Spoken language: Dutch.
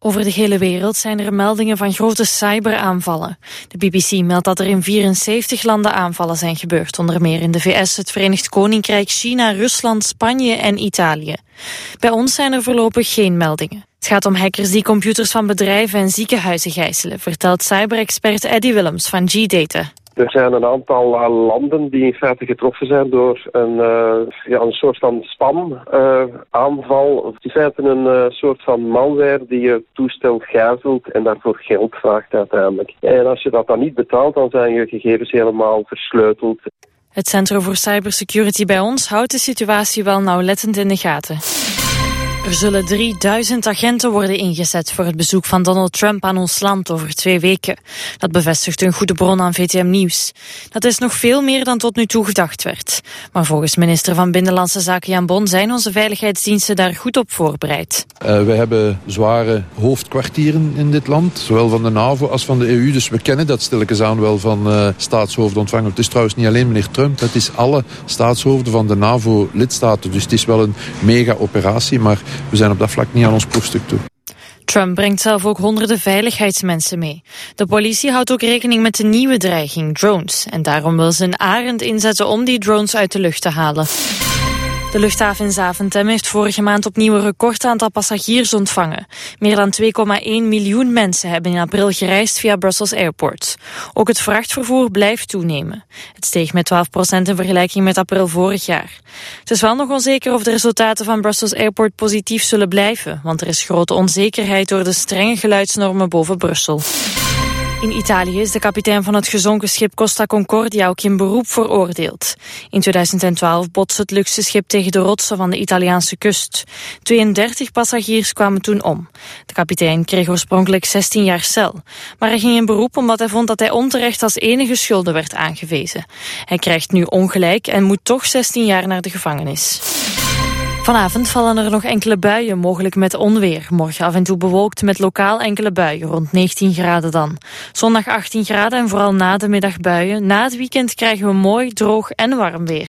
Over de hele wereld zijn er meldingen van grote cyberaanvallen. De BBC meldt dat er in 74 landen aanvallen zijn gebeurd. Onder meer in de VS, het Verenigd Koninkrijk, China, Rusland, Spanje en Italië. Bij ons zijn er voorlopig geen meldingen. Het gaat om hackers die computers van bedrijven en ziekenhuizen gijzelen, vertelt cyberexpert Eddie Willems van G-Data. Er zijn een aantal landen die in feite getroffen zijn door een soort van spam-aanval. In feite een soort van malware die je toestel gijzelt en daarvoor geld vraagt uiteindelijk. En als je dat dan niet betaalt, dan zijn je gegevens helemaal versleuteld. Het Centrum voor Cybersecurity bij ons houdt de situatie wel nauwlettend in de gaten. Er zullen 3000 agenten worden ingezet voor het bezoek van Donald Trump aan ons land over 2 weken. Dat bevestigt een goede bron aan VTM Nieuws. Dat is nog veel meer dan tot nu toe gedacht werd. Maar volgens minister van Binnenlandse Zaken Jan Bon zijn onze veiligheidsdiensten daar goed op voorbereid. We hebben zware hoofdkwartieren in dit land, zowel van de NAVO als van de EU. Dus we kennen dat stilletjes aan wel van staatshoofden ontvangen. Het is trouwens niet alleen meneer Trump, het is alle staatshoofden van de NAVO-lidstaten. Dus het is wel een mega-operatie, maar we zijn op dat vlak niet aan ons proefstuk toe. Trump brengt zelf ook honderden veiligheidsmensen mee. De politie houdt ook rekening met de nieuwe dreiging, drones. En daarom wil ze een arend inzetten om die drones uit de lucht te halen. De luchthaven in Zaventem heeft vorige maand opnieuw een recordaantal passagiers ontvangen. Meer dan 2,1 miljoen mensen hebben in april gereisd via Brussels Airport. Ook het vrachtvervoer blijft toenemen. Het steeg met 12% in vergelijking met april vorig jaar. Het is wel nog onzeker of de resultaten van Brussels Airport positief zullen blijven, want er is grote onzekerheid door de strenge geluidsnormen boven Brussel. In Italië is de kapitein van het gezonken schip Costa Concordia ook in beroep veroordeeld. In 2012 botste het luxe schip tegen de rotsen van de Italiaanse kust. 32 passagiers kwamen toen om. De kapitein kreeg oorspronkelijk 16 jaar cel. Maar hij ging in beroep omdat hij vond dat hij onterecht als enige schuldig werd aangewezen. Hij krijgt nu ongelijk en moet toch 16 jaar naar de gevangenis. Vanavond vallen er nog enkele buien, mogelijk met onweer. Morgen af en toe bewolkt met lokaal enkele buien, rond 19 graden dan. Zondag 18 graden en vooral na de middag buien. Na het weekend krijgen we mooi, droog en warm weer.